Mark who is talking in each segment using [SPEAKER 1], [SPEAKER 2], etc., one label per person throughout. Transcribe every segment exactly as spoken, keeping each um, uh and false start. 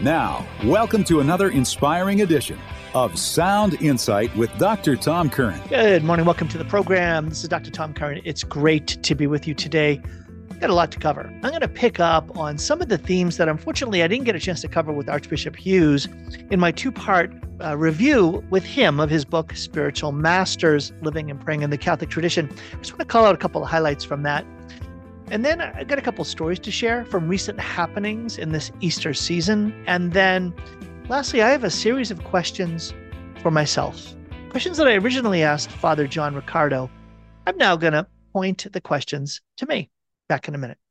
[SPEAKER 1] Now, welcome to another inspiring edition of Sound Insight with Doctor Tom Curran.
[SPEAKER 2] Good morning. Welcome to the program. This is Doctor Tom Curran. It's great to be with you today. Got a lot to cover. I'm going to pick up on some of the themes that unfortunately I didn't get a chance to cover with Archbishop Hughes in my two-part uh, review with him of his book, Spiritual Masters, Living and Praying in the Catholic Tradition. I just want to call out a couple of highlights from that. And then I got a couple stories to share from recent happenings in this Easter season. And then lastly, I have a series of questions for myself. Questions that I originally asked Father John Riccardo. I'm now going to point the questions to me. Back in a minute.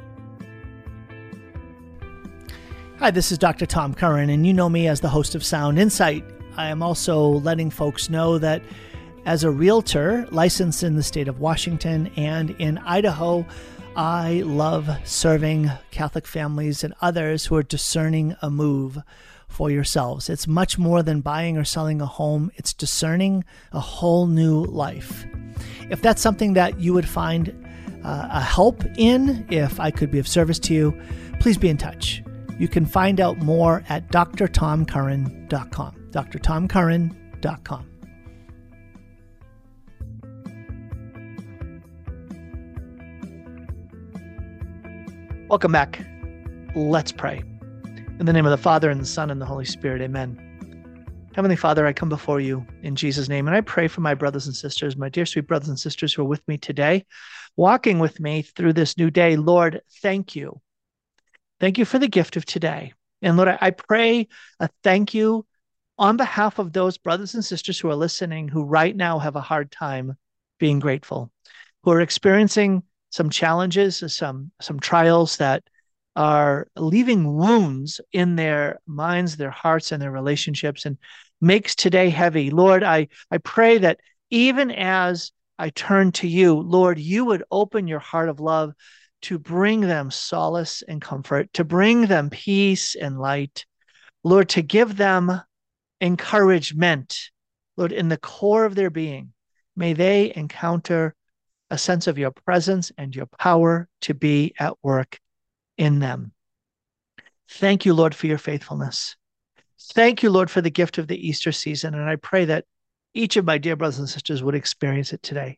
[SPEAKER 2] Hi, this is Doctor Tom Curran, and you know me as the host of Sound Insight. I am also letting folks know that as a realtor licensed in the state of Washington and in Idaho, I love serving Catholic families and others who are discerning a move for yourselves. It's much more than buying or selling a home. It's discerning a whole new life. If that's something that you would find uh, a help in, if I could be of service to you, please be in touch. You can find out more at d r tom curran dot com. d r tom curran dot com. Welcome back. Let's pray. In the name of the Father, and the Son, and the Holy Spirit, amen. Heavenly Father, I come before you in Jesus' name, and I pray for my brothers and sisters, my dear sweet brothers and sisters who are with me today, walking with me through this new day. Lord, thank you. Thank you for the gift of today. And Lord, I pray a thank you on behalf of those brothers and sisters who are listening, who right now have a hard time being grateful, who are experiencing some challenges, some, some trials that are leaving wounds in their minds, their hearts, and their relationships, and makes today heavy. Lord, I, I pray that even as I turn to you, Lord, you would open your heart of love to bring them solace and comfort, to bring them peace and light. Lord, to give them encouragement. Lord, in the core of their being, may they encounter a sense of your presence and your power to be at work in them. Thank you, Lord, for your faithfulness. Thank you, Lord, for the gift of the Easter season. And I pray that each of my dear brothers and sisters would experience it today.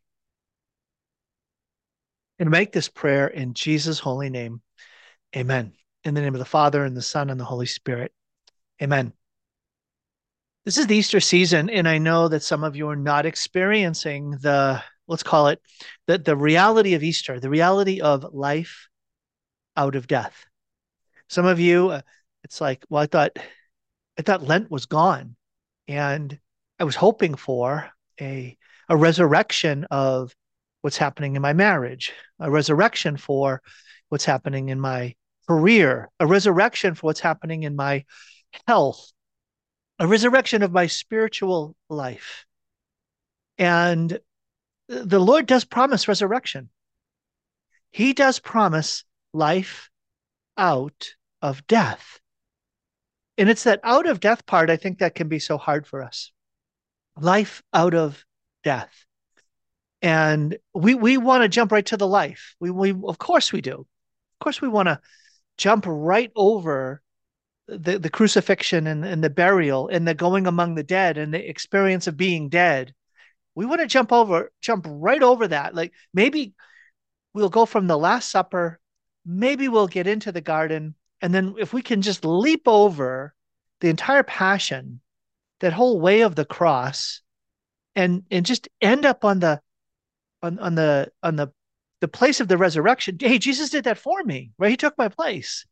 [SPEAKER 2] And make this prayer in Jesus' holy name. Amen. In the name of the Father, and the Son, and the Holy Spirit. Amen. This is the Easter season, and I know that some of you are not experiencing the, let's call it, the, the reality of Easter, the reality of life out of death. Some of you, uh, it's like, well, I thought, I thought Lent was gone, and I was hoping for a, a resurrection of what's happening in my marriage, a resurrection for what's happening in my career, a resurrection for what's happening in my health, a resurrection of my spiritual life. And the Lord does promise resurrection. He does promise life out of death. And it's that out of death part, I think, that can be so hard for us. Life out of death. And we we want to jump right to the life. We we of course we do. Of course we want to jump right over the, the crucifixion and, and the burial and the going among the dead and the experience of being dead. We want to jump over, jump right over that. Like maybe we'll go from the Last Supper, maybe we'll get into the garden, and then if we can just leap over the entire passion, that whole way of the cross, and and just end up on the on on the on the the place of the resurrection. Hey, Jesus did that for me, right? He took my place.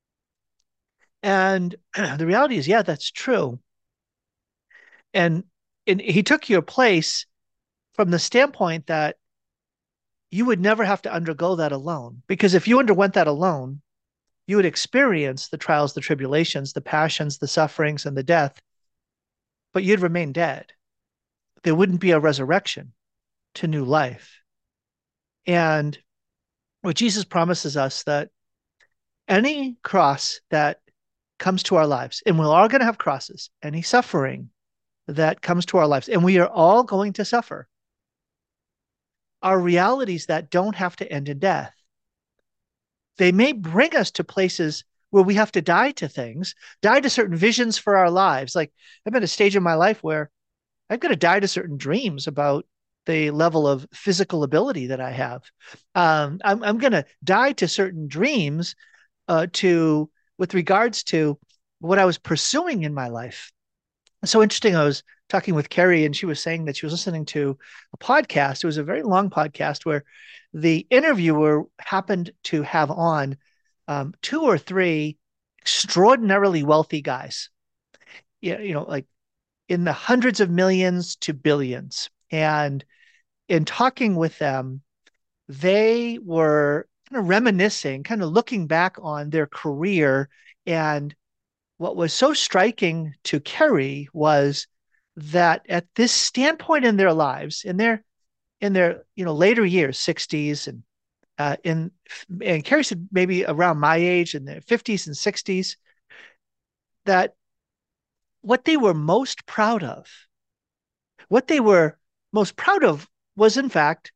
[SPEAKER 2] And the reality is, yeah, that's true. And and he took your place from the standpoint that you would never have to undergo that alone. Because if you underwent that alone, you would experience the trials, the tribulations, the passions, the sufferings, and the death, but you'd remain dead. There wouldn't be a resurrection to new life. And what Jesus promises us, that any cross that comes to our lives, and we're all going to have crosses, any suffering that comes to our lives, and we are all going to suffer, are realities that don't have to end in death. They may bring us to places where we have to die to things, die to certain visions for our lives. Like I'm at a stage in my life where I've got to die to certain dreams about the level of physical ability that I have. Um, I'm, I'm going to die to certain dreams uh, to with regards to what I was pursuing in my life. It's so interesting. I was talking with Carrie, and she was saying that she was listening to a podcast. It was a very long podcast where the interviewer happened to have on um, two or three extraordinarily wealthy guys. Yeah, you know, like in the hundreds of millions to billions. And in talking with them, they were kind of reminiscing, kind of looking back on their career. And what was so striking to Carrie was that at this standpoint in their lives, in their in their you know later years, sixties and uh, in and Carrie said maybe around my age in the fifties and sixties, that what they were most proud of, what they were most proud of was in fact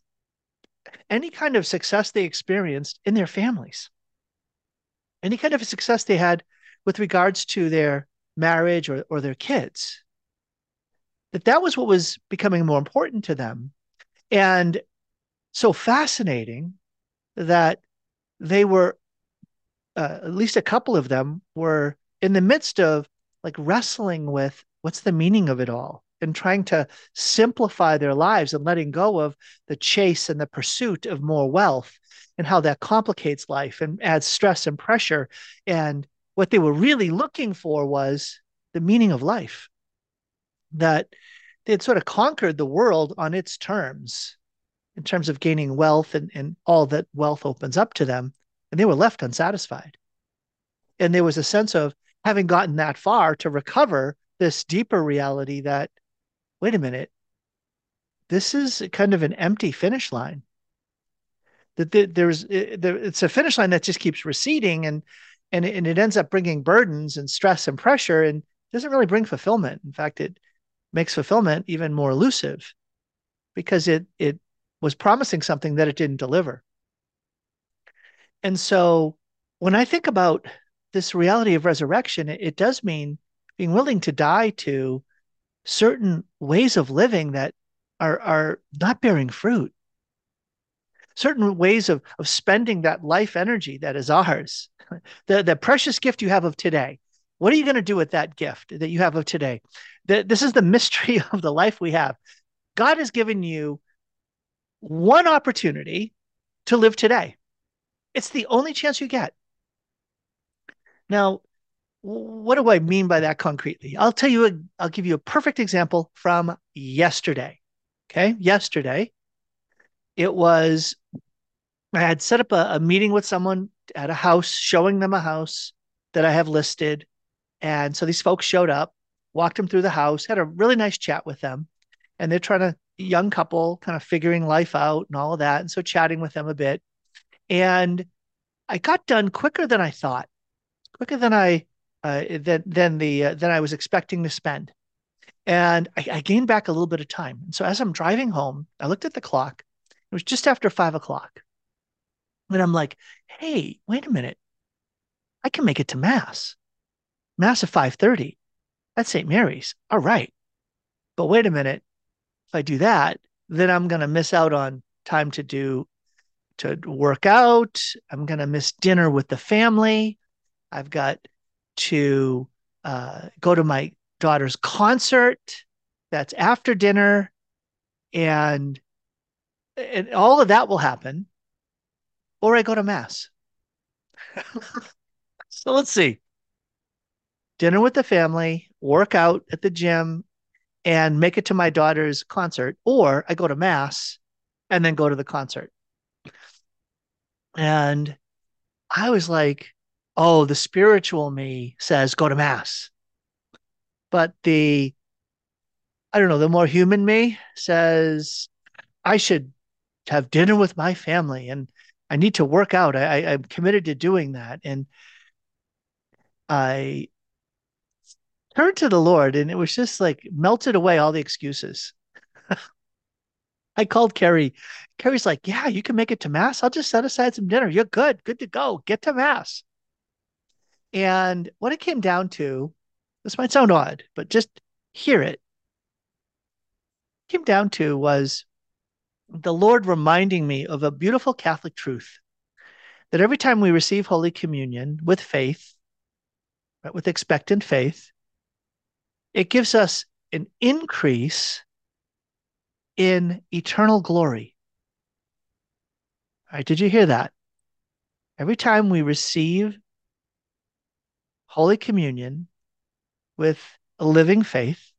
[SPEAKER 2] any kind of success they experienced in their families, any kind of success they had with regards to their marriage or, or their kids, that that was what was becoming more important to them. And so fascinating that they were, uh, at least a couple of them were in the midst of like wrestling with what's the meaning of it all and trying to simplify their lives and letting go of the chase and the pursuit of more wealth and how that complicates life and adds stress and pressure. And what they were really looking for was the meaning of life, that they had sort of conquered the world on its terms in terms of gaining wealth and, and all that wealth opens up to them. And they were left unsatisfied. And there was a sense of having gotten that far to recover this deeper reality that, wait a minute, this is kind of an empty finish line. That there's it's a finish line that just keeps receding, and and and it ends up bringing burdens and stress and pressure, and doesn't really bring fulfillment. In fact, it makes fulfillment even more elusive because it it was promising something that it didn't deliver. And so when I think about this reality of resurrection, it, it does mean being willing to die to certain ways of living that are are not bearing fruit, certain ways of of spending that life energy that is ours, the the precious gift you have of today. What are you going to do with that gift that you have of today? The, this is the mystery of the life we have. God has given you one opportunity to live today. It's the only chance you get. Now, what do I mean by that concretely? I'll tell you, a, I'll give you a perfect example from yesterday. Okay. Yesterday, it was, I had set up a, a meeting with someone at a house, showing them a house that I have listed. And so these folks showed up, walked them through the house, had a really nice chat with them. And they're trying to, young couple, kind of figuring life out and all of that. And so chatting with them a bit. And I got done quicker than I thought, quicker than I uh, than than the uh, than I was expecting to spend. And I, I gained back a little bit of time. And so as I'm driving home, I looked at the clock. It was just after five o'clock. And I'm like, hey, wait a minute. I can make it to Mass. Mass at five thirty. That's Saint Mary's. All right. But wait a minute. If I do that, then I'm going to miss out on time to do, to work out. I'm going to miss dinner with the family. I've got to uh, go to my daughter's concert. That's after dinner. And, and all of that will happen. Or I go to Mass. So let's see. Dinner with the family, work out at the gym, and make it to my daughter's concert. Or I go to Mass and then go to the concert. And I was like, oh, the spiritual me says go to Mass. But the, I don't know, the more human me says I should have dinner with my family and I need to work out. I, I'm committed to doing that. And I turned to the Lord and it was just like melted away all the excuses. I called Carrie. Carrie's like, yeah, you can make it to Mass. I'll just set aside some dinner. You're good. Good to go. Get to Mass. And what it came down to, this might sound odd, but just hear it, came down to was the Lord reminding me of a beautiful Catholic truth that every time we receive Holy Communion with faith, right, with expectant faith, it gives us an increase in eternal glory. All right, did you hear that? Every time we receive Holy Communion with a living faith,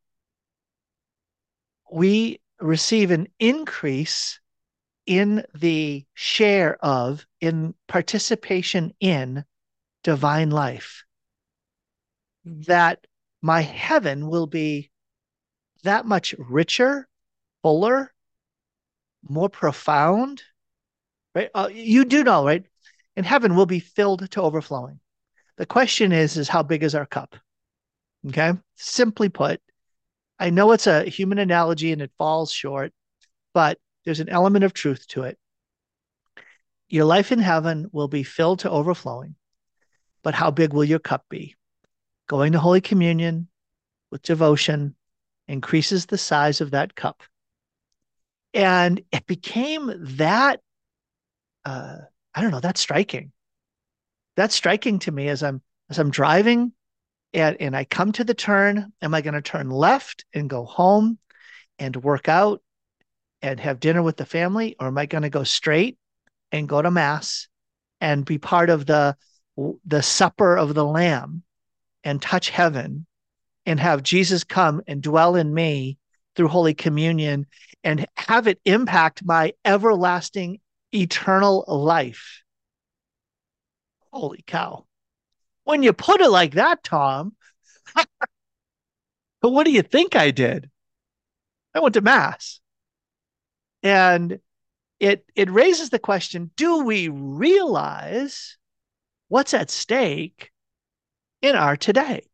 [SPEAKER 2] we receive an increase in the share of, in participation in divine life. That my heaven will be that much richer, fuller, more profound, right? Uh, you do know, right? In heaven, we'll be filled to overflowing. The question is, is how big is our cup? Okay. Simply put, I know it's a human analogy and it falls short, but there's an element of truth to it. Your life in heaven will be filled to overflowing, but how big will your cup be? Going to Holy Communion with devotion increases the size of that cup. And it became that, uh, I don't know, that's striking. That's striking to me as I'm as I'm driving and, and I come to the turn. Am I going to turn left and go home and work out and have dinner with the family? Or am I going to go straight and go to mass and be part of the the supper of the Lamb and touch heaven and have Jesus come and dwell in me through Holy Communion and have it impact my everlasting eternal life? Holy cow. When you put it like that, Tom, what do you think I did? I went to mass. And it it raises the question, do we realize what's at stake in our today?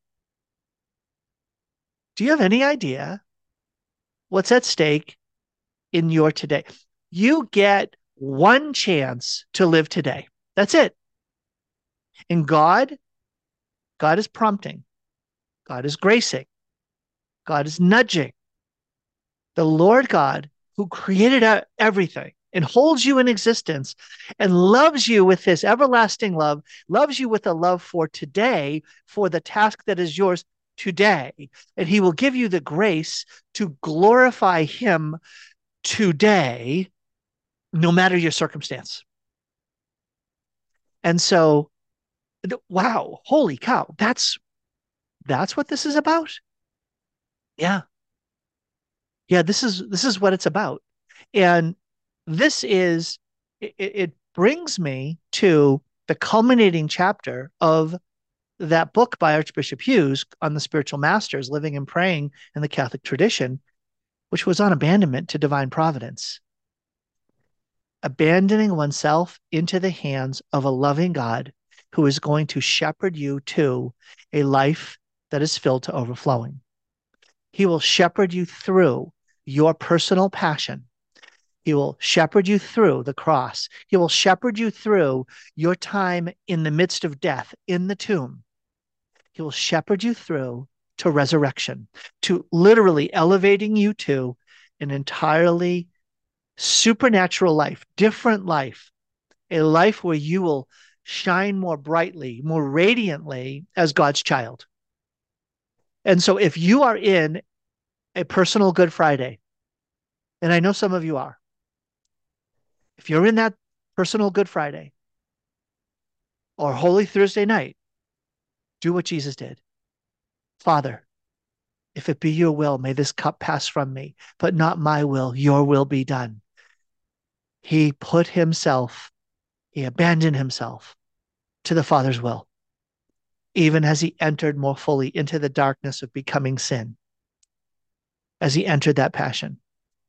[SPEAKER 2] Do you have any idea what's at stake in your today? You get one chance to live today. That's it. And God, God is prompting. God is gracing. God is nudging. The Lord God, who created everything and holds you in existence and loves you with his everlasting love, loves you with a love for today, for the task that is yours today. And he will give you the grace to glorify him today, no matter your circumstance. And so, wow, holy cow, that's that's what this is about. Yeah. Yeah, this is this is what it's about. And this is it, it brings me to the culminating chapter of that book by Archbishop Hughes on the spiritual masters living and praying in the Catholic tradition, which was on abandonment to divine providence. Abandoning oneself into the hands of a loving God who is going to shepherd you to a life that is filled to overflowing. He will shepherd you through your personal passion. He will shepherd you through the cross. He will shepherd you through your time in the midst of death, in the tomb. He will shepherd you through to resurrection, to literally elevating you to an entirely supernatural life, different life, a life where you will shine more brightly, more radiantly as God's child. And so if you are in a personal Good Friday, and I know some of you are, if you're in that personal Good Friday or Holy Thursday night, do what Jesus did. Father, if it be your will, may this cup pass from me, but not my will, your will be done. He put himself, he abandoned himself to the Father's will, even as he entered more fully into the darkness of becoming sin, as he entered that passion.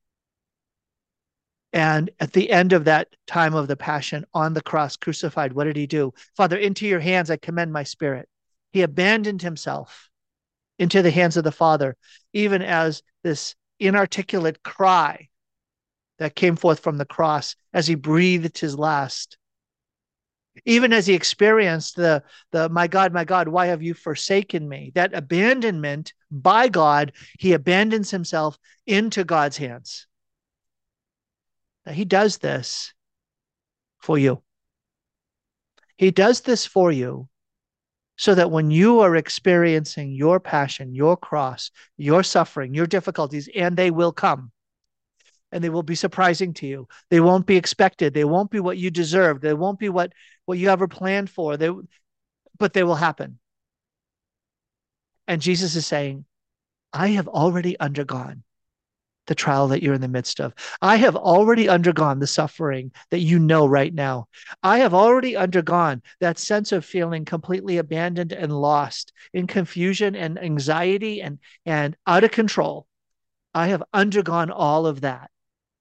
[SPEAKER 2] And at the end of that time of the passion on the cross, crucified, what did he do? Father, into your hands I commend my spirit. He abandoned himself into the hands of the Father, even as this inarticulate cry that came forth from the cross as he breathed his last Even as he experienced the, the, my God, my God, why have you forsaken me? That abandonment by God, he abandons himself into God's hands. Now, he does this for you. He does this for you so that when you are experiencing your passion, your cross, your suffering, your difficulties, and they will come, and they will be surprising to you. They won't be expected. They won't be what you deserve. They won't be what, what you ever planned for. They, but they will happen. And Jesus is saying, I have already undergone the trial that you're in the midst of. I have already undergone the suffering that you know right now. I have already undergone that sense of feeling completely abandoned and lost in confusion and anxiety and, and out of control. I have undergone all of that.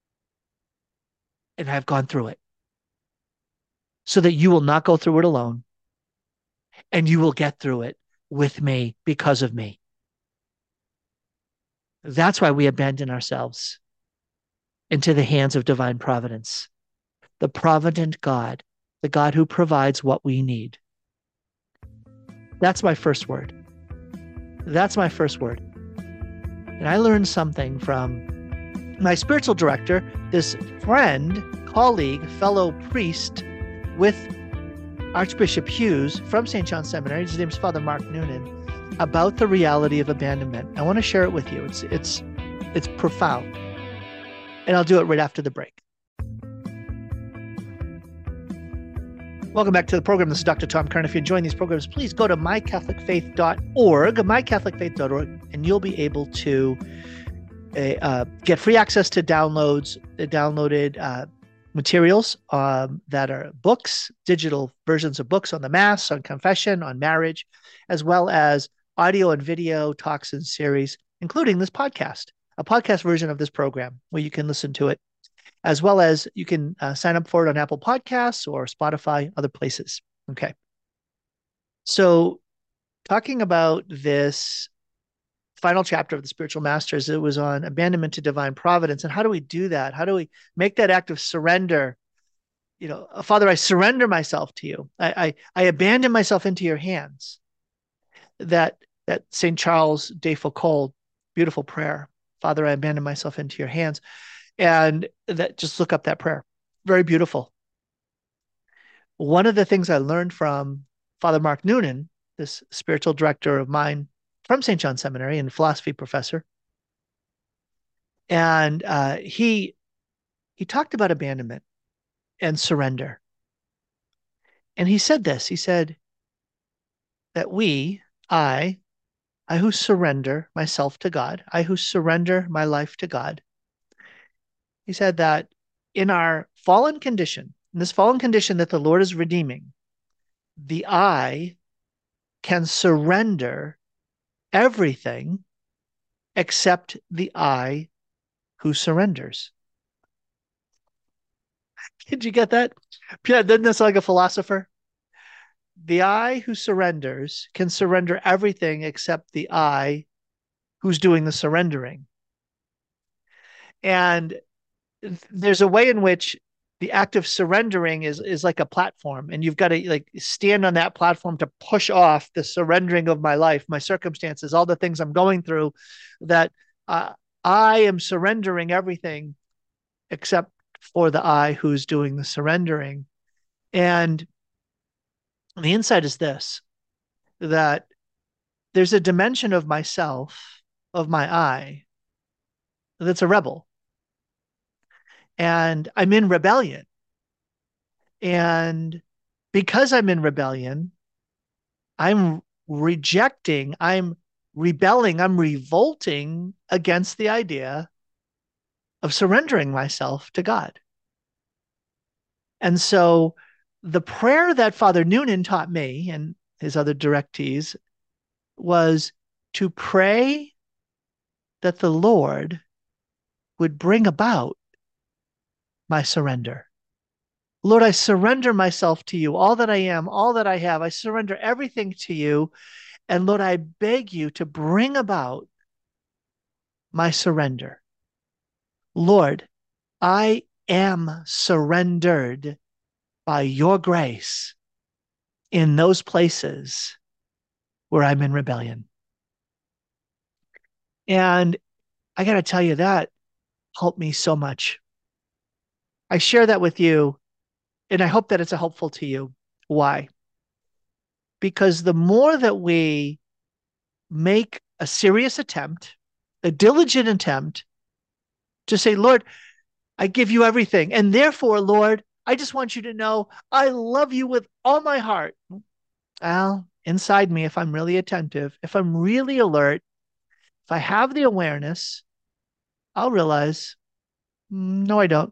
[SPEAKER 2] And I've gone through it so that you will not go through it alone, and you will get through it with me because of me. That's why we abandon ourselves into the hands of divine providence, the provident God, the God who provides what we need. That's my first word. That's my first word. And I learned something from my spiritual director, this friend, colleague, fellow priest with Archbishop Hughes from Saint John's Seminary. His name is Father Mark Noonan, about the reality of abandonment. I want to share it with you. It's it's it's profound. And I'll do it right after the break. Welcome back to the program. This is Doctor Tom Kern. If you're enjoying these programs, please go to my catholic faith dot org, my catholic faith dot org, and you'll be able to uh, get free access to downloads, uh, downloaded uh, materials um, that are books, digital versions of books on the Mass, on confession, on marriage, as well as audio and video talks and series, including this podcast, a podcast version of this program where you can listen to it, as well as you can uh, sign up for it on Apple Podcasts or Spotify, other places. Okay. So talking about this final chapter of the Spiritual Masters, it was on abandonment to divine providence. And how do we do that? How do we make that act of surrender? You know, Father, I surrender myself to you. I, I, I abandon myself into your hands. That, that Saint Charles de Foucauld, beautiful prayer. Father, I abandon myself into your hands. And that, just look up that prayer. Very beautiful. One of the things I learned from Father Mark Noonan, this spiritual director of mine from Saint John's Seminary and philosophy professor, and uh, he he talked about abandonment and surrender. And he said this, he said that we, I, I who surrender myself to God, I who surrender my life to God, he said that in our fallen condition, in this fallen condition that the Lord is redeeming, the I can surrender everything except the I who surrenders. Did you get that? Yeah, doesn't that sound like a philosopher? The I who surrenders can surrender everything except the I who's doing the surrendering. And there's a way in which the act of surrendering is, is like a platform, and you've got to like stand on that platform to push off the surrendering of my life, my circumstances, all the things I'm going through, that uh, I am surrendering everything except for the I who's doing the surrendering. And the insight is this, that there's a dimension of myself, of my I, that's a rebel. And I'm in rebellion. And because I'm in rebellion, I'm rejecting, I'm rebelling, I'm revolting against the idea of surrendering myself to God. And so the prayer that Father Noonan taught me and his other directees was to pray that the Lord would bring about my surrender. Lord, I surrender myself to you, all that I am, all that I have. I surrender everything to you. And Lord, I beg you to bring about my surrender. Lord, I am surrendered by your grace in those places where I'm in rebellion. And I got to tell you, that helped me so much. I share that with you, and I hope that it's helpful to you. Why? Because the more that we make a serious attempt, a diligent attempt to say, Lord, I give you everything. And therefore, Lord, I just want you to know I love you with all my heart. Well, inside me, if I'm really attentive, if I'm really alert, if I have the awareness, I'll realize, no, I don't.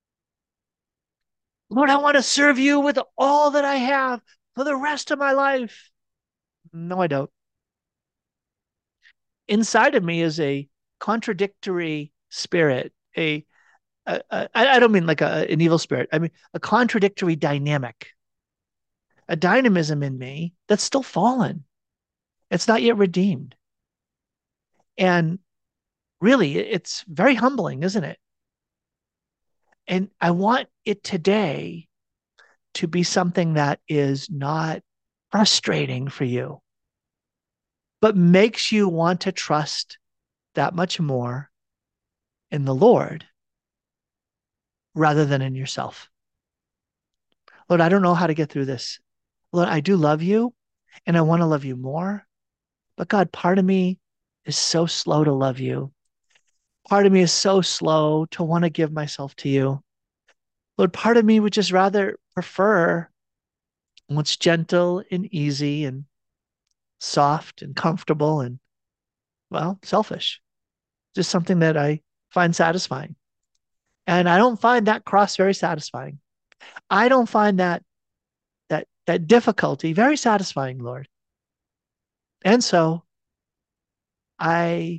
[SPEAKER 2] Lord, I want to serve you with all that I have for the rest of my life. No, I don't. Inside of me is a contradictory spirit, a, a, a I don't mean like a, an evil spirit. I mean a contradictory dynamic, a dynamism in me that's still fallen. It's not yet redeemed. And really, it's very humbling, isn't it? And I want it today to be something that is not frustrating for you, but makes you want to trust that much more in the Lord rather than in yourself. Lord, I don't know how to get through this. Lord, I do love you and I want to love you more. But God, part of me is so slow to love you. Part of me is so slow to want to give myself to you. Lord, part of me would just rather prefer what's gentle and easy and soft and comfortable and, well, selfish. Just something that I find satisfying. And I don't find that cross very satisfying. I don't find that that that difficulty very satisfying, Lord. And so I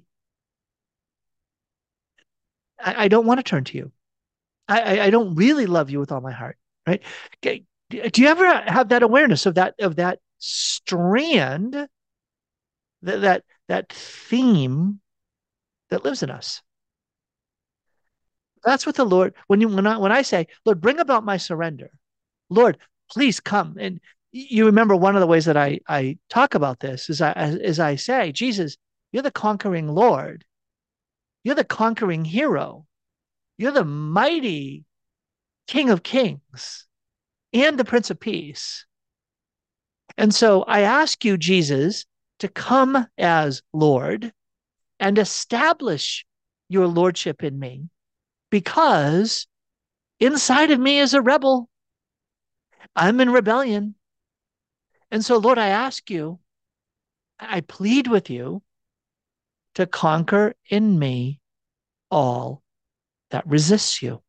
[SPEAKER 2] I, I don't want to turn to you. I, I I don't really love you with all my heart, right? Okay. Do you ever have that awareness of that of that strand, that that that theme that lives in us? That's what the Lord, when you when I when I say, Lord, bring about my surrender, Lord, please come. And you remember one of the ways that I I talk about this is I as I say, Jesus, you're the conquering Lord, you're the conquering hero, you're the mighty King of Kings and the Prince of Peace. And so I ask you, Jesus, to come as Lord and establish your lordship in me, because inside of me is a rebel. I'm in rebellion. And so, Lord, I ask you, I plead with you to conquer in me all that resists you.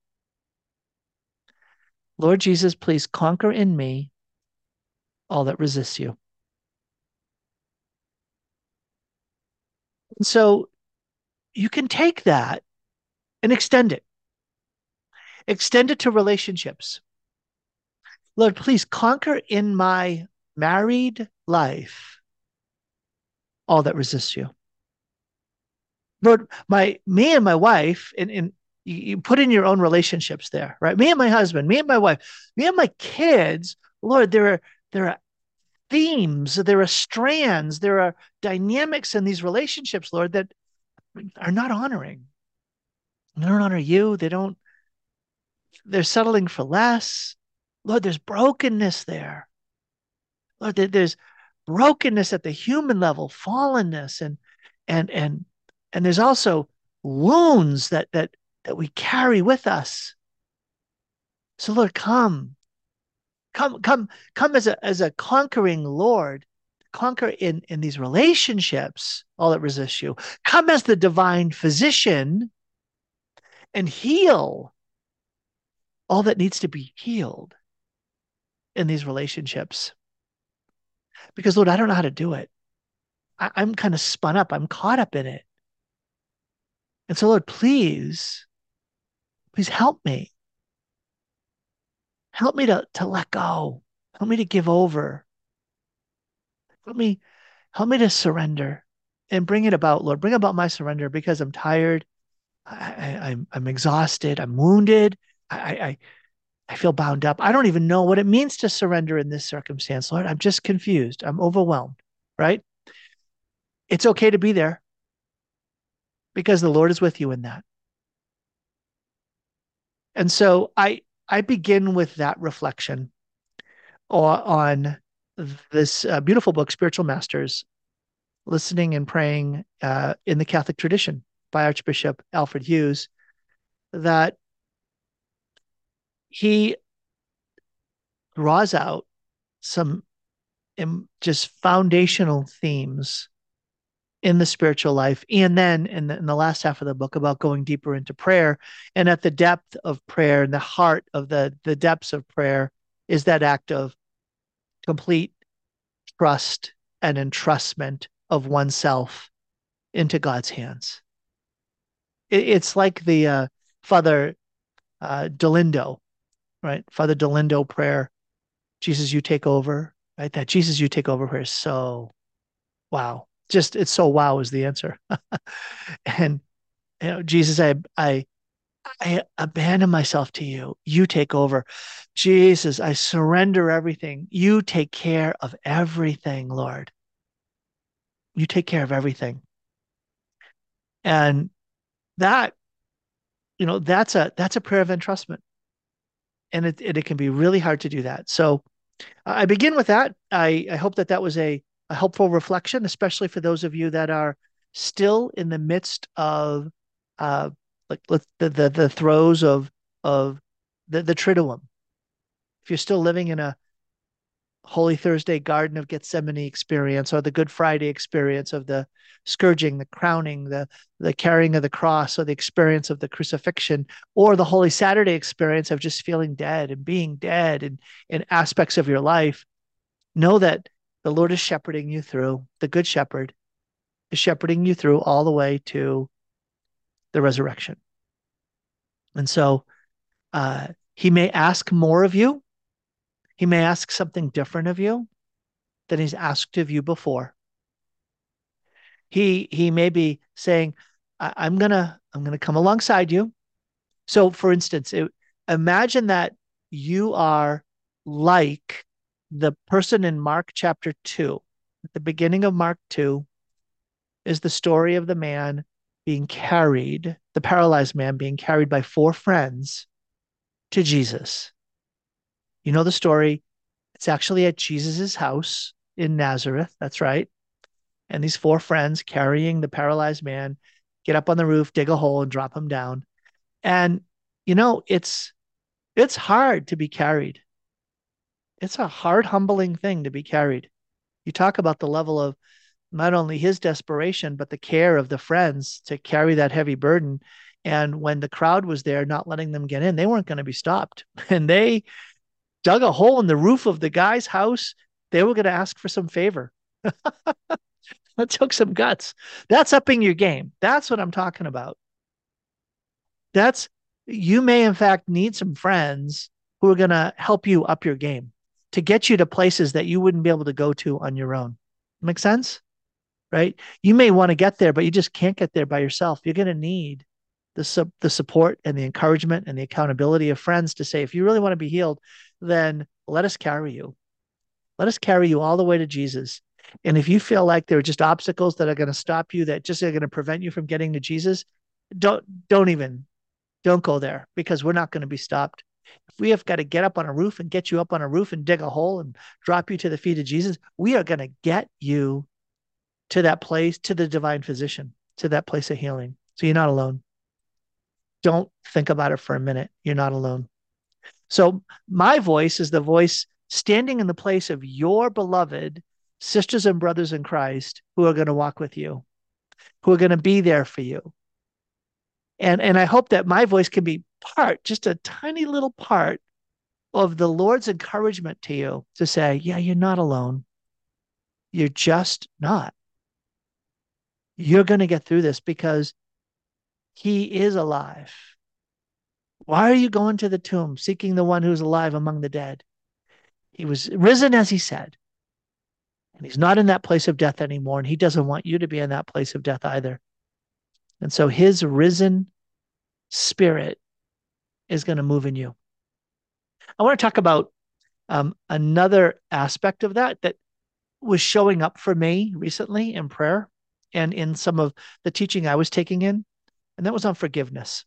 [SPEAKER 2] Lord Jesus, please conquer in me all that resists you. And so you can take that and extend it. Extend it to relationships. Lord, please conquer in my married life all that resists you. Lord, my me and my wife, and, and you, you put in your own relationships there, right? Me and my husband, me and my wife, me and my kids, Lord, there are there are themes, there are strands, there are dynamics in these relationships, Lord, that are not honoring. They don't honor you. They don't, they're settling for less. Lord, there's brokenness there. Lord, there's brokenness at the human level, fallenness, and and and and there's also wounds that that that we carry with us. So Lord, come, come, come, come as a as a conquering Lord, conquer in in these relationships all that resist you. Come as the divine physician and heal all that needs to be healed in these relationships. Because Lord, I don't know how to do it. I, I'm kind of spun up. I'm caught up in it. And so, Lord, please, please help me. Help me to, to let go. Help me to give over. Help me, help me to surrender and bring it about, Lord. Bring about my surrender, because I'm tired. I, I, I'm, I'm exhausted. I'm wounded. I, I, I feel bound up. I don't even know what it means to surrender in this circumstance, Lord. I'm just confused. I'm overwhelmed, right? It's okay to be there because the Lord is with you in that. And so I I begin with that reflection on this uh, beautiful book, Spiritual Masters, Listening and Praying uh, in the Catholic Tradition by Archbishop Alfred Hughes, that he draws out some um, just foundational themes in the spiritual life. And then in the, in the last half of the book about going deeper into prayer. And at the depth of prayer and the heart of the, the depths of prayer is that act of complete trust and entrustment of oneself into God's hands. It, it's like the uh, Father uh, Dolindo, right? Father Dolindo prayer, Jesus, you take over, right? That Jesus, you take over prayer is so wow. Just it's so wow is the answer. And you know, Jesus, I I I abandon myself to you. You take over. Jesus, I surrender everything. You take care of everything, Lord. You take care of everything. And that, you know, that's a that's a prayer of entrustment. And it, it, it can be really hard to do that. So I begin with that. I, I hope that that was a, a helpful reflection, especially for those of you that are still in the midst of uh, like the, the the throes of of the the Triduum. If you're still living in a Holy Thursday Garden of Gethsemane experience, or the Good Friday experience of the scourging, the crowning, the the carrying of the cross, or the experience of the crucifixion, or the Holy Saturday experience of just feeling dead and being dead in, in aspects of your life, know that the Lord is shepherding you through. The Good Shepherd is shepherding you through all the way to the resurrection. And so uh, he may ask more of you. He may ask something different of you than he's asked of you before. He he may be saying, I, I'm gonna I'm gonna come alongside you. So, for instance, it, imagine that you are like the person in Mark chapter two. At the beginning of Mark two is the story of the man being carried, the paralyzed man being carried by four friends to Jesus. You know the story. It's actually at Jesus's house in Nazareth. That's right. And these four friends carrying the paralyzed man get up on the roof, dig a hole, and drop him down. And you know, it's it's hard to be carried. It's a hard, humbling thing to be carried. You talk about the level of not only his desperation, but the care of the friends to carry that heavy burden. And when the crowd was there, not letting them get in, they weren't going to be stopped. And they dug a hole in the roof of the guy's house. They were going to ask for some favor. That took some guts. That's upping your game. That's what I'm talking about. That's, you may in fact need some friends who are going to help you up your game to get you to places that you wouldn't be able to go to on your own. Make sense? Right? You may want to get there, but you just can't get there by yourself. You're going to need the, su- the support and the encouragement and the accountability of friends to say, if you really want to be healed, then let us carry you. Let us carry you all the way to Jesus. And if you feel like there are just obstacles that are going to stop you, that just are going to prevent you from getting to Jesus, don't don't even don't go there, because we're not going to be stopped. If we have got to get up on a roof and get you up on a roof and dig a hole and drop you to the feet of Jesus, we are going to get you to that place, to the divine physician, to that place of healing. So you're not alone. Don't think about it for a minute. You're not alone. So my voice is the voice standing in the place of your beloved sisters and brothers in Christ who are going to walk with you, who are going to be there for you. And, and I hope that my voice can be part, just a tiny little part of the Lord's encouragement to you to say, yeah, you're not alone. You're just not. You're going to get through this because he is alive. Why are you going to the tomb seeking the one who's alive among the dead? He was risen as he said. And he's not in that place of death anymore. And he doesn't want you to be in that place of death either. And so his risen spirit is going to move in you. I want to talk about um, another aspect of that that was showing up for me recently in prayer and in some of the teaching I was taking in, and that was on forgiveness.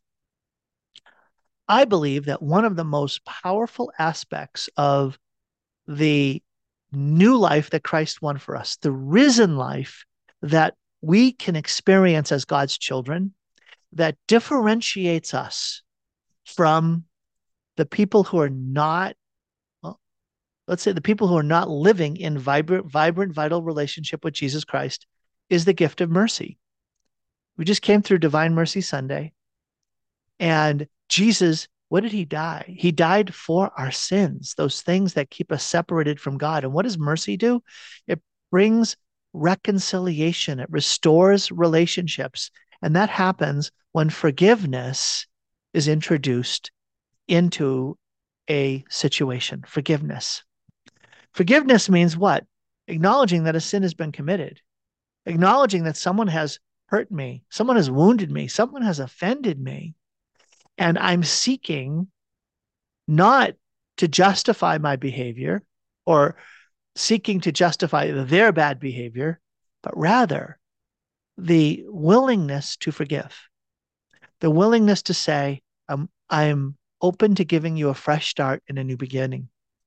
[SPEAKER 2] I believe that one of the most powerful aspects of the new life that Christ won for us, the risen life that we can experience as God's children, that differentiates us from the people who are not, well, let's say the people who are not living in vibrant, vibrant, vital relationship with Jesus Christ, is the gift of mercy. We just came through Divine Mercy Sunday, and Jesus, what did he die? He died for our sins, those things that keep us separated from God. And what does mercy do? It brings reconciliation, it restores relationships. And that happens when forgiveness is introduced into a situation. Forgiveness. Forgiveness means what? Acknowledging that a sin has been committed, acknowledging that someone has hurt me, someone has wounded me, someone has offended me. And I'm seeking not to justify my behavior or seeking to justify their bad behavior, but rather the willingness to forgive, the willingness to say, I'm, I'm open to giving you a fresh start and a new beginning.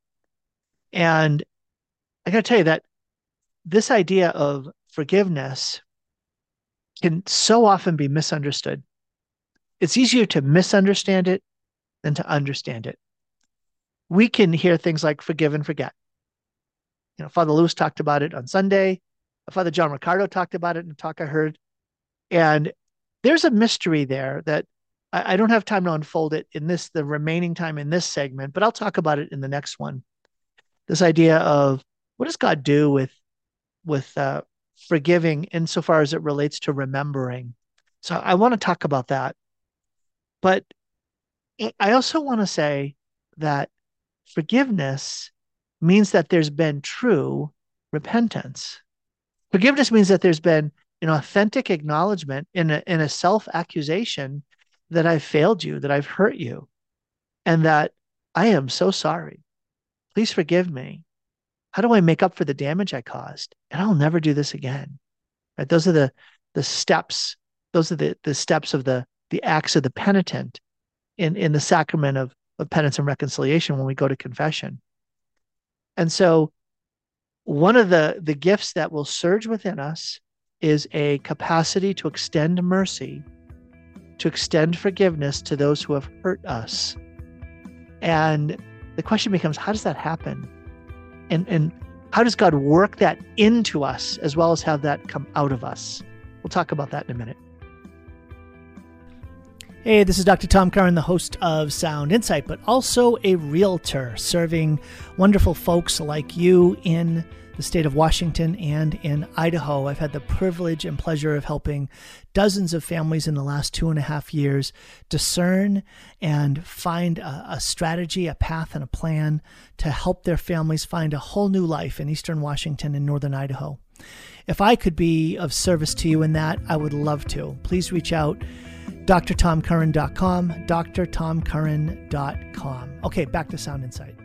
[SPEAKER 2] And I got to tell you that this idea of forgiveness can so often be misunderstood. It's easier to misunderstand it than to understand it. We can hear things like forgive and forget. You know, Father Lewis talked about it on Sunday. Father John Ricardo talked about it in a talk I heard. And there's a mystery there that I, I don't have time to unfold it in this, the remaining time in this segment, but I'll talk about it in the next one. This idea of what does God do with, with uh, forgiving insofar as it relates to remembering. So I want to talk about that. But I also want to say that forgiveness means that there's been true repentance. Forgiveness means that there's been an authentic acknowledgement in a, in a self-accusation that I've failed you, that I've hurt you, and that I am so sorry. Please forgive me. How do I make up for the damage I caused? And I'll never do this again. Right? Those are the, the steps. Those are the, the steps of the, the acts of the penitent in, in the sacrament of, of penance and reconciliation when we go to confession. And so one of the, the gifts that will surge within us is a capacity to extend mercy, to extend forgiveness to those who have hurt us. And the question becomes, how does that happen? And, and how does God work that into us as well as have that come out of us? We'll talk about that in a minute. Hey, this is Doctor Tom Curran, the host of Sound Insight, but also a realtor serving wonderful folks like you in the state of Washington and in Idaho. I've had the privilege and pleasure of helping dozens of families in the last two and a half years discern and find a, a strategy, a path, and a plan to help their families find a whole new life in Eastern Washington and Northern Idaho. If I could be of service to you in that, I would love to. Please reach out. D R tom curran dot com, D R tom curran dot com. Okay, back to Sound Insight.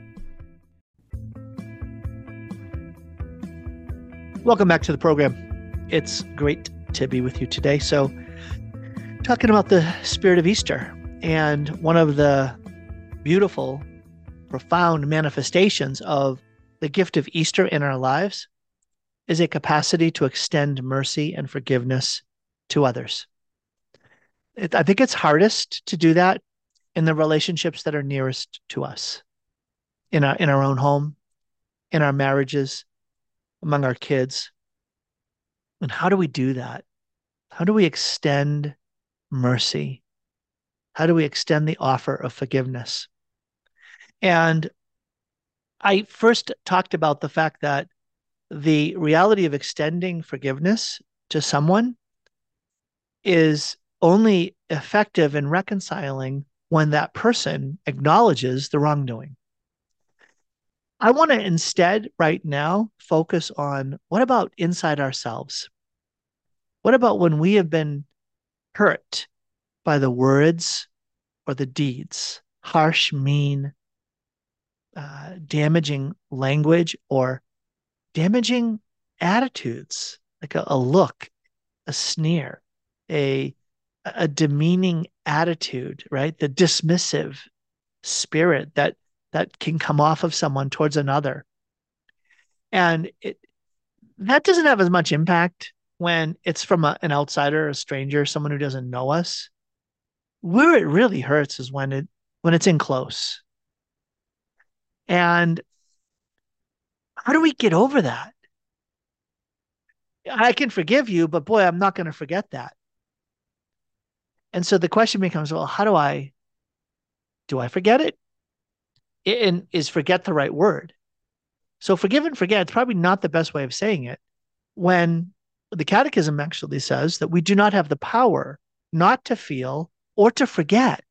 [SPEAKER 2] Welcome back to the program. It's great to be with you today. So, talking about the spirit of Easter, and one of the beautiful, profound manifestations of the gift of Easter in our lives is a capacity to extend mercy and forgiveness to others. It, I think it's hardest to do that in the relationships that are nearest to us, in our in our own home, in our marriages, among our kids. And how do we do that? How do we extend mercy? How do we extend the offer of forgiveness? And I first talked about the fact that the reality of extending forgiveness to someone is only effective in reconciling when that person acknowledges the wrongdoing. I want to instead right now focus on what about inside ourselves? What about when we have been hurt by the words or the deeds, harsh, mean, uh, damaging language or damaging attitudes, like a, a look, a sneer, a a demeaning attitude, right? The dismissive spirit that that can come off of someone towards another. And it that doesn't have as much impact when it's from a, an outsider, a stranger, someone who doesn't know us. Where it really hurts is when it when it's in close. And how do we get over that? I can forgive you, but boy, I'm not going to forget that. And so the question becomes, well, how do I do I forget it? And is forget the right word? So forgive and forget, it's probably not the best way of saying it. When the catechism actually says that we do not have the power not to feel or to forget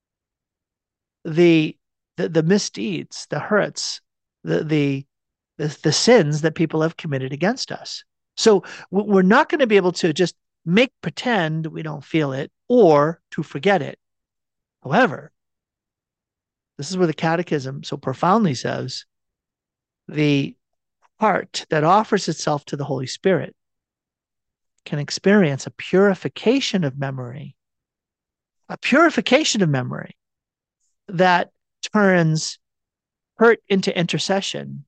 [SPEAKER 2] the the, the misdeeds, the hurts, the, the the the sins that people have committed against us. So we're not going to be able to just make pretend we don't feel it or to forget it. However, this is where the catechism so profoundly says the heart that offers itself to the Holy Spirit can experience a purification of memory, a purification of memory that turns hurt into intercession,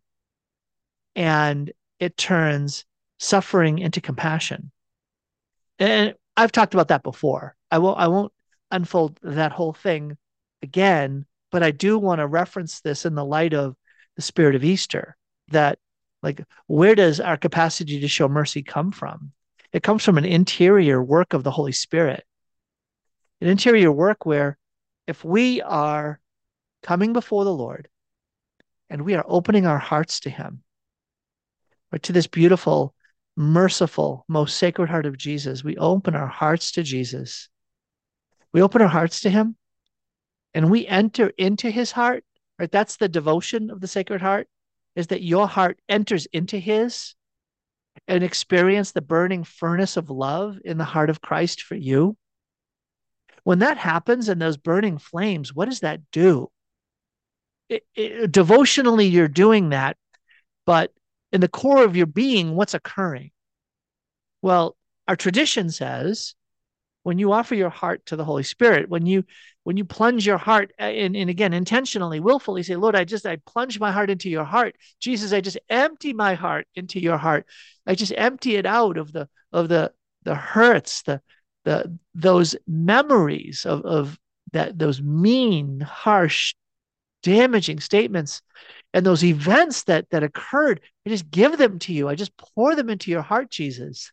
[SPEAKER 2] and it turns suffering into compassion. And I've talked about that before. I won't I won't unfold that whole thing again, but I do want to reference this in the light of the spirit of Easter, that like, where does our capacity to show mercy come from? It comes from an interior work of the Holy Spirit, an interior work where if we are coming before the Lord and we are opening our hearts to him, or to this beautiful, merciful, most sacred heart of Jesus, we open our hearts to Jesus. We open our hearts to him and we enter into his heart, right? That's the devotion of the Sacred Heart, is that your heart enters into his and experience the burning furnace of love in the heart of Christ for you. When that happens and those burning flames, what does that do? It, it, devotionally, you're doing that, but in the core of your being, what's occurring? Well, our tradition says when you offer your heart to the Holy Spirit, when you when you plunge your heart and, and again, intentionally, willfully say, Lord, I just, I plunge my heart into your heart. Jesus, I just empty my heart into your heart. I just empty it out of the, of the, the hurts, the, the, those memories of, of that, those mean, harsh, damaging statements and those events that, that occurred. I just give them to you. I just pour them into your heart, Jesus.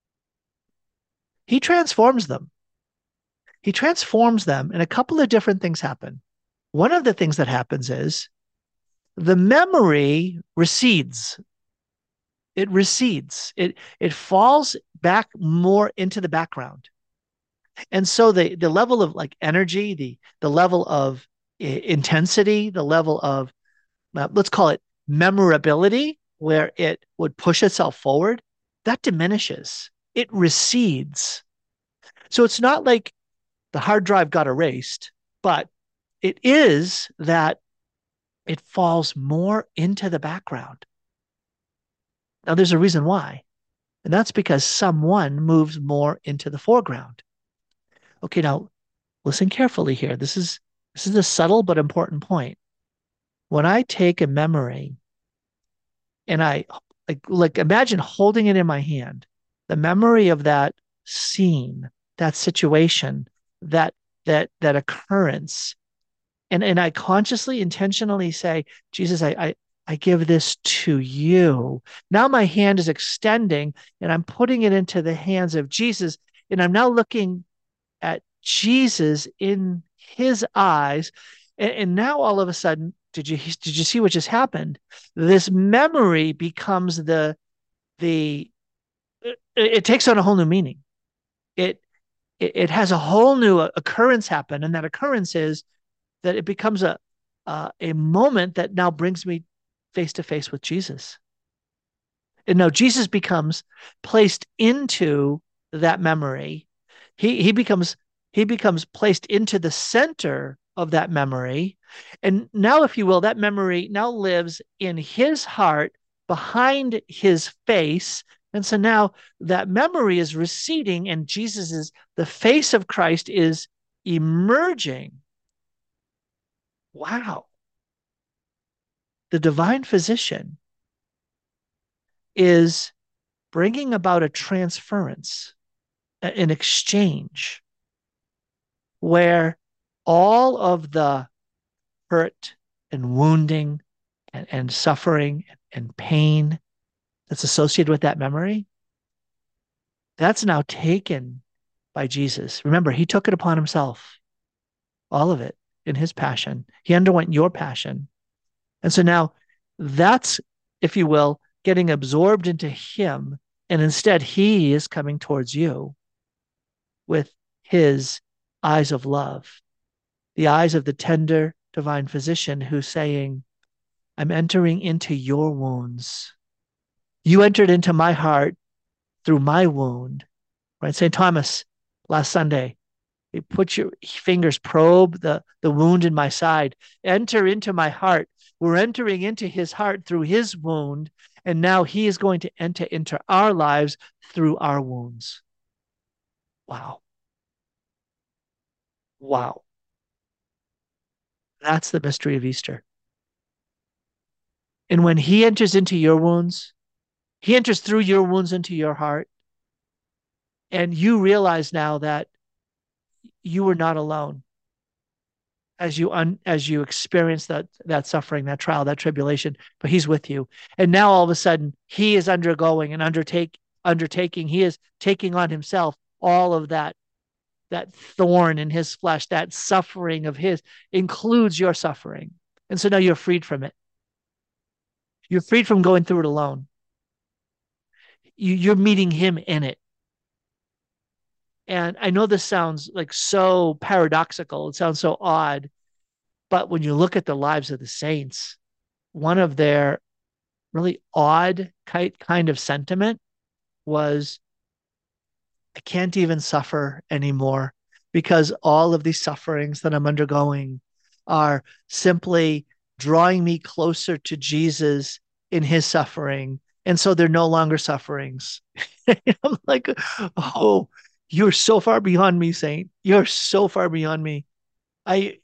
[SPEAKER 2] He transforms them. He transforms them, and a couple of different things happen. One of the things that happens is the memory recedes. It recedes. It, it falls back more into the background. And so the, the level of like energy, the, the level of intensity, the level of, uh, let's call it memorability, where it would push itself forward, that diminishes. It recedes. So it's not like the hard drive got erased, but it is that it falls more into the background. Now, there's a reason why, and that's because someone moves more into the foreground. Okay, now listen carefully here. This is this is a subtle but important point. When I take a memory and I like, like imagine holding it in my hand, the memory of that scene, that situation, that that that occurrence, and and I consciously, intentionally say, Jesus, I I, I give this to you. Now my hand is extending, and I'm putting it into the hands of Jesus, and I'm now looking at Jesus in his eyes, and, and now all of a sudden, did you did you see what just happened? This memory becomes the the it, it takes on a whole new meaning. It it has a whole new occurrence happen, and that occurrence is that it becomes a uh, a moment that now brings me face to face with Jesus. And now Jesus becomes placed into that memory. He he becomes he becomes placed into the center of that memory. And now, if you will, that memory now lives in his heart behind his face. And so now that memory is receding, and Jesus is, the face of Christ is emerging. Wow. The divine physician is bringing about a transference, an exchange, where all of the hurt and wounding and, and suffering and pain that's associated with that memory, that's now taken by Jesus. Remember, he took it upon himself, all of it, in his passion. He underwent your passion. And so now that's, if you will, getting absorbed into him. And instead, he is coming towards you with his eyes of love, the eyes of the tender divine physician who's saying, I'm entering into your wounds. You entered into my heart through my wound, right? Saint Thomas, last Sunday, he put your fingers, probe the, the wound in my side, enter into my heart. We're entering into his heart through his wound, and now he is going to enter into our lives through our wounds. Wow. Wow. That's the mystery of Easter. And when he enters into your wounds, he enters through your wounds into your heart. And you realize now that you were not alone as you un, as you experience that that suffering, that trial, that tribulation, but he's with you. And now all of a sudden he is undergoing and undertake undertaking, he is taking on himself all of that, that thorn in his flesh, that suffering of his includes your suffering. And so now you're freed from it. You're freed from going through it alone. You, you're meeting him in it. And I know this sounds like so paradoxical. It sounds so odd. But when you look at the lives of the saints, one of their really odd kind of sentiment was, I can't even suffer anymore because all of these sufferings that I'm undergoing are simply drawing me closer to Jesus in his suffering. And so they're no longer sufferings. I'm like, oh, you're so far beyond me, Saint. You're so far beyond me. I,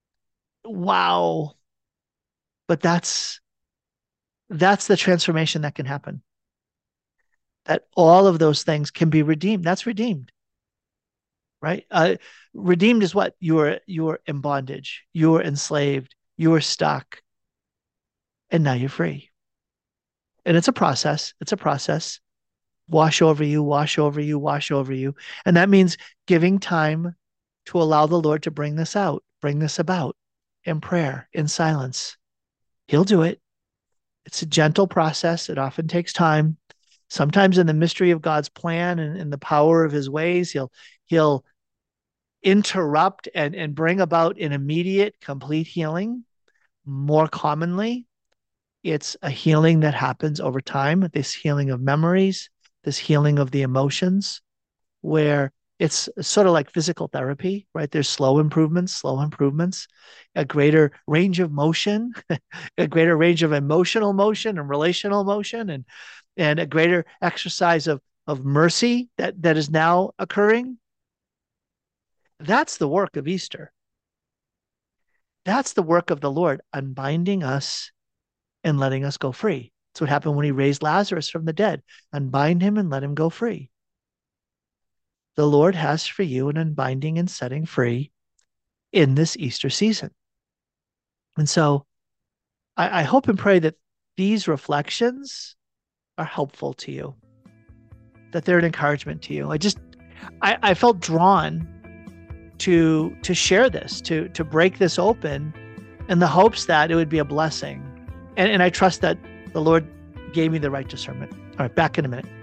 [SPEAKER 2] wow. But that's, that's the transformation that can happen. That all of those things can be redeemed. That's redeemed, right? Uh, redeemed is what? You were, you were in bondage. You were enslaved. You were stuck. And now you're free. And it's a process. It's a process. Wash over you, wash over you, wash over you. And that means giving time to allow the Lord to bring this out, bring this about in prayer, in silence. He'll do it. It's a gentle process. It often takes time. Sometimes in the mystery of God's plan and in the power of his ways, he'll, he'll interrupt and, and bring about an immediate, complete healing. More commonly, it's a healing that happens over time, this healing of memories, this healing of the emotions, where it's sort of like physical therapy, right? There's slow improvements, slow improvements, a greater range of motion, a greater range of emotional motion and relational motion, and, and a greater exercise of, of mercy that, that is now occurring. That's the work of Easter. That's the work of the Lord, unbinding us and letting us go free. That's what happened when he raised Lazarus from the dead. Unbind him and let him go free. The Lord has for you an unbinding and setting free in this Easter season. And so I, I hope and pray that these reflections are helpful to you, that they're an encouragement to you. I just, I, I felt drawn to, to share this, to, to break this open in the hopes that it would be a blessing. And, and I trust that the Lord gave me the right discernment. All right, back in a minute.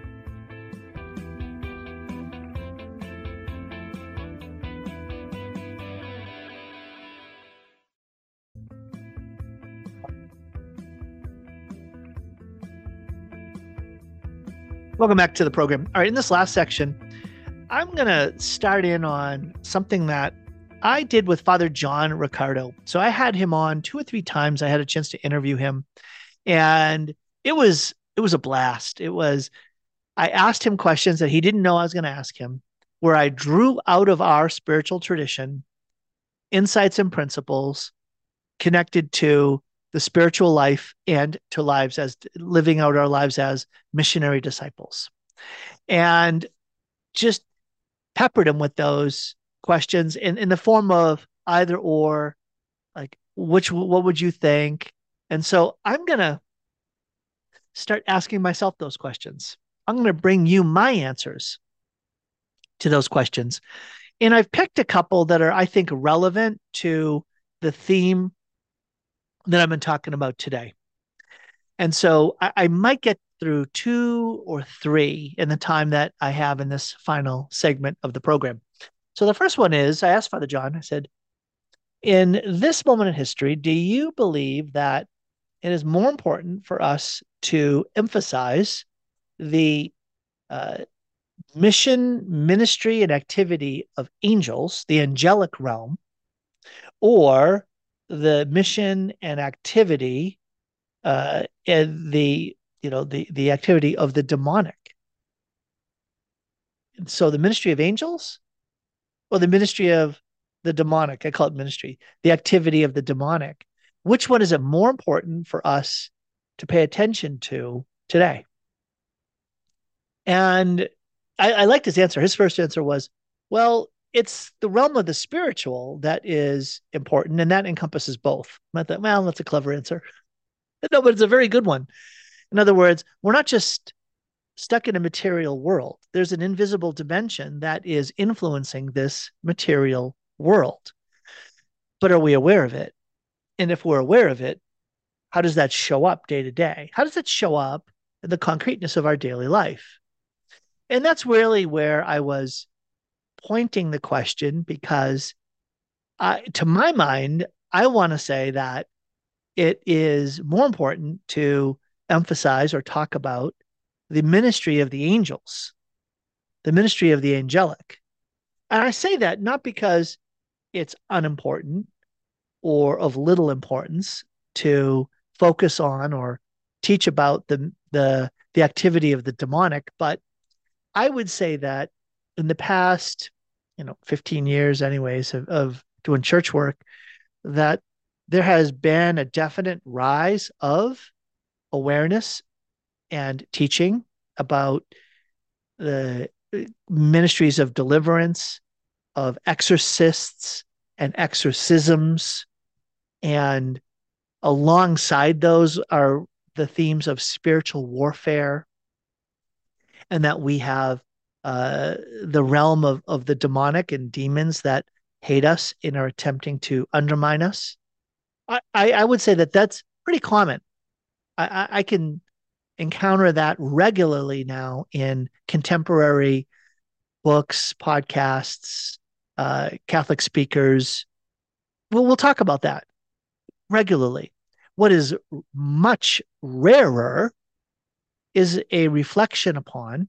[SPEAKER 2] Welcome back to the program. All right, in this last section, I'm going to start in on something that I did with Father John Ricardo. So I had him on two or three times. I had a chance to interview him, and it was it was a blast. It was I asked him questions that he didn't know I was going to ask him, where I drew out of our spiritual tradition insights and principles connected to the spiritual life and to lives as living out our lives as missionary disciples. And just peppered him with those questions in, in the form of either or, like, which, what would you think? And so I'm going to start asking myself those questions. I'm going to bring you my answers to those questions. And I've picked a couple that are, I think, relevant to the theme that I've been talking about today. And so I, I might get through two or three in the time that I have in this final segment of the program. So the first one is, I asked Father John, I said, in this moment in history, do you believe that it is more important for us to emphasize the uh, mission, ministry, and activity of angels, the angelic realm, or the mission and activity uh, and the you know the the activity of the demonic? And so the ministry of angels or the ministry of the demonic? I call it ministry. The activity of the demonic. Which one is it more important for us to pay attention to today? And I, I liked his answer. His first answer was, well, it's the realm of the spiritual that is important, and that encompasses both. I thought, well, that's a clever answer. No, but it's a very good one. In other words, we're not just stuck in a material world. There's an invisible dimension that is influencing this material world. But are we aware of it? And if we're aware of it, how does that show up day to day? How does it show up in the concreteness of our daily life? And that's really where I was pointing the question, because uh, to my mind, I want to say that it is more important to emphasize or talk about the ministry of the angels, the ministry of the angelic. And I say that not because it's unimportant or of little importance to focus on or teach about the, the, the activity of the demonic, but I would say that in the past, you know, fifteen years anyways of, of doing church work, that there has been a definite rise of awareness and teaching about the ministries of deliverance, of exorcists and exorcisms. And alongside those are the themes of spiritual warfare, and that we have uh, the realm of, of the demonic and demons that hate us and are attempting to undermine us. I, I, I would say that that's pretty common. I, I, I can encounter that regularly now in contemporary books, podcasts, uh, Catholic speakers. Well, we'll talk about that regularly. What is much rarer is a reflection upon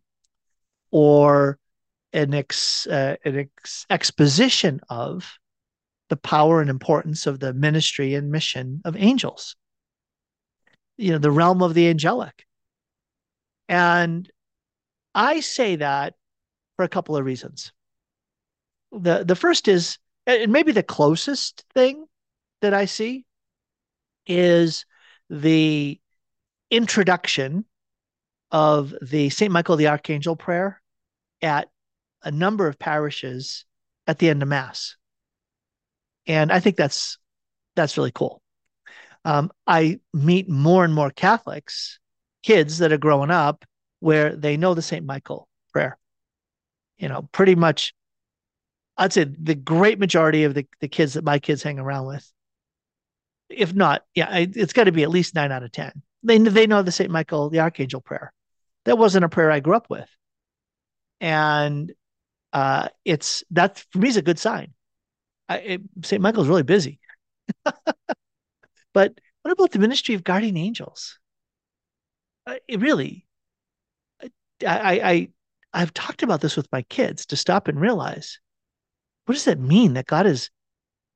[SPEAKER 2] or an, ex, uh, an ex, exposition of the power and importance of the ministry and mission of angels, you know, the realm of the angelic. And I say that for a couple of reasons. The, the first is, and maybe the closest thing that I see, is the introduction of the Saint Michael the Archangel prayer at a number of parishes at the end of Mass. And I think that's that's really cool. Um, I meet more and more Catholics, kids that are growing up, where they know the Saint Michael prayer. You know, pretty much, I'd say the great majority of the, the kids that my kids hang around with, if not, yeah, it's got to be at least nine out of ten. They, they know the Saint Michael the Archangel prayer. That wasn't a prayer I grew up with. And uh, it's, that for me is a good sign. Saint Michael's really busy. But what about the ministry of guardian angels? Uh, it really, I, I, I've talked about this with my kids to stop and realize, what does that mean that God is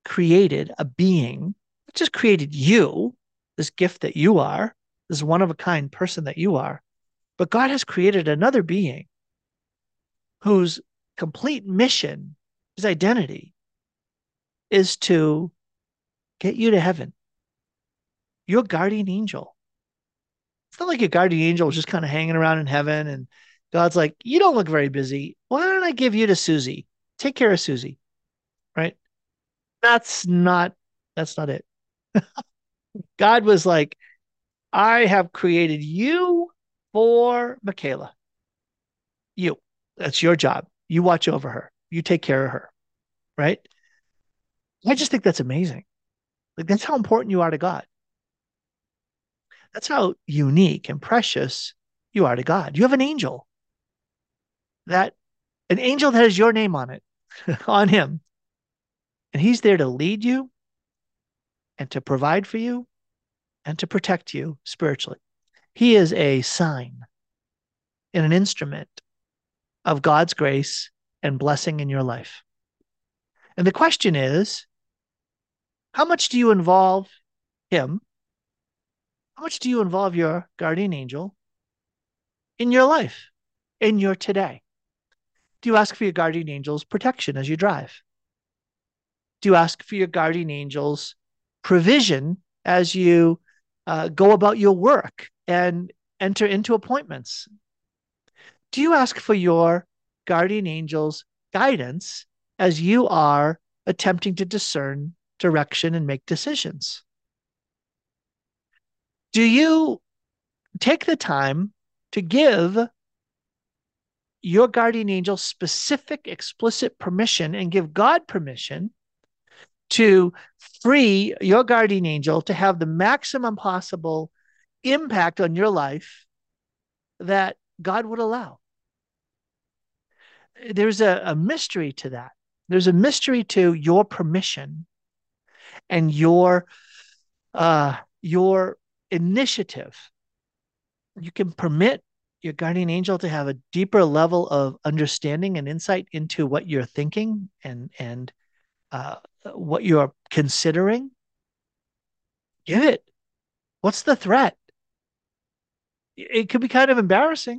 [SPEAKER 2] created a being, not just created you, this gift that you are, this one of a kind person that you are, but God has created another being whose complete mission, his identity, is to get you to heaven. Your guardian angel. It's not like your guardian angel was just kind of hanging around in heaven and God's like, you don't look very busy. Why don't I give you to Susie? Take care of Susie, right? That's not, that's not it. God was like, I have created you for Michaela. You. That's your job. You watch over her. You take care of her, right? I just think that's amazing. Like, that's how important you are to God. That's how unique and precious you are to God. You have an angel that, an angel that has your name on it, on him. And he's there to lead you and to provide for you and to protect you spiritually. He is a sign and an instrument of God's grace and blessing in your life. And the question is, how much do you involve him? How much do you involve your guardian angel in your life, in your today? Do you ask for your guardian angel's protection as you drive? Do you ask for your guardian angel's provision as you uh, go about your work and enter into appointments? Do you ask for your guardian angel's guidance as you are attempting to discern direction and make decisions? Do you take the time to give your guardian angel specific, explicit permission and give God permission to free your guardian angel to have the maximum possible impact on your life that God would allow? There's a, a mystery to that. There's a mystery to your permission and your uh, your initiative. You can permit your guardian angel to have a deeper level of understanding and insight into what you're thinking and and uh, what you're considering. Give it. What's the threat? It could be kind of embarrassing.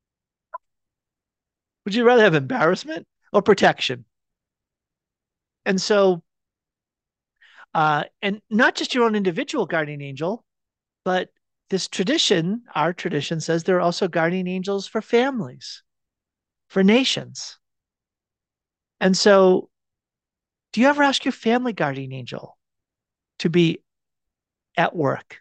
[SPEAKER 2] Would you rather have embarrassment or protection? And so, uh, and not just your own individual guardian angel, but this tradition, our tradition says there are also guardian angels for families, for nations. And so, do you ever ask your family guardian angel to be at work?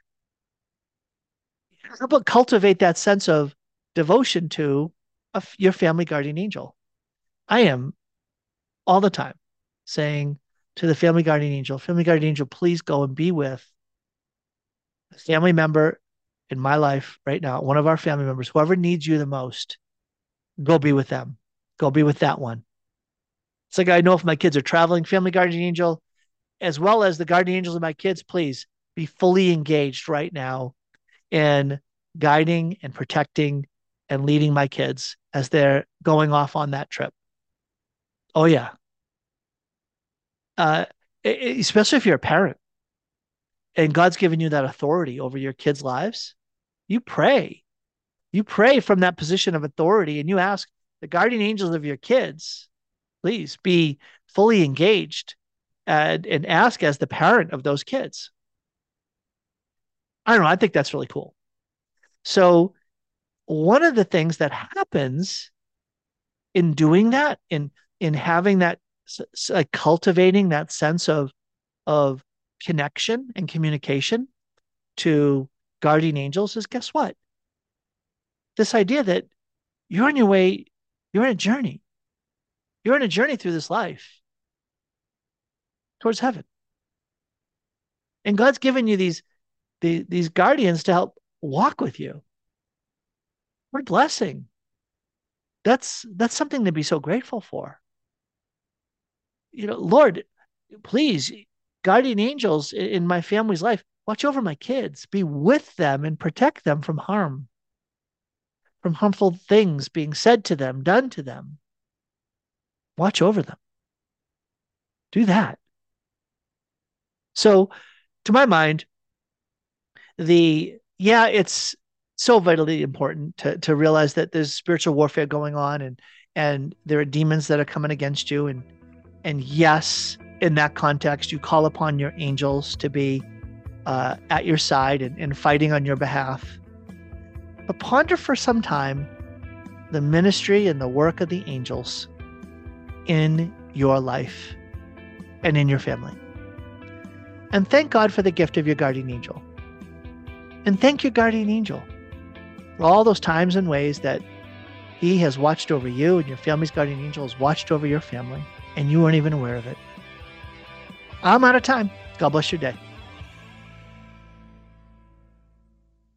[SPEAKER 2] How about cultivate that sense of devotion to a, your family guardian angel? I am all the time saying to the family guardian angel, family guardian angel, please go and be with a family member in my life right now, one of our family members, whoever needs you the most, go be with them. Go be with that one. It's like, I know if my kids are traveling, family guardian angel, as well as the guardian angels of my kids, please be fully engaged right now in guiding and protecting and leading my kids as they're going off on that trip. Oh, yeah. Uh, especially if you're a parent and God's given you that authority over your kids' lives, you pray. You pray from that position of authority and you ask the guardian angels of your kids, please be fully engaged and, and ask as the parent of those kids. I don't know. I think that's really cool. So one of the things that happens in doing that, in in having that, like cultivating that sense of of connection and communication to guardian angels is, guess what? This idea that you're on your way, you're on a journey. You're on a journey through this life towards heaven. And God's given you these, the, these guardians to help walk with you. What a blessing. That's that's something to be so grateful for. You know, Lord, please, guardian angels in my family's life, watch over my kids, be with them and protect them from harm, from harmful things being said to them, done to them. Watch over them. Do that. So, to my mind, the yeah, it's so vitally important to to realize that there's spiritual warfare going on, and and there are demons that are coming against you, and and yes, in that context, you call upon your angels to be uh, at your side and, and fighting on your behalf. But ponder for some time the ministry and the work of the angels in your life and in your family. And thank God for the gift of your guardian angel. And thank your guardian angel for all those times and ways that he has watched over you, and your family's guardian angel has watched over your family, and you weren't even aware of it. I'm out of time. God bless your day.